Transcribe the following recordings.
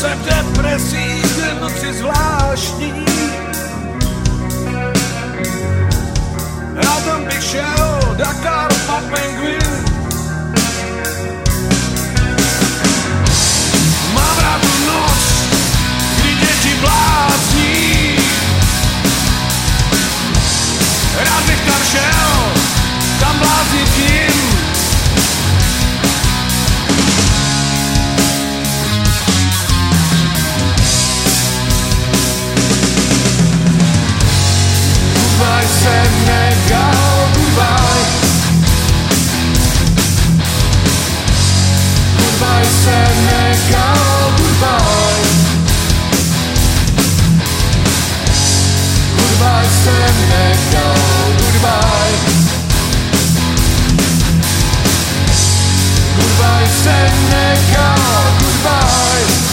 se v depresích, noci zvláštní. Já tam bych šel, Dakar a Penguin. Mám rád tu noc, kdy děti blázní. Rád bych tam šel, tam bláznit k nim. Goodbye Senegal, goodbye. Goodbye Senegal, goodbye. Goodbye Senegal, goodbye. Goodbye Senegal, goodbye.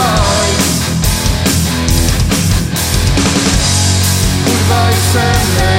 Goodbye, Senegal.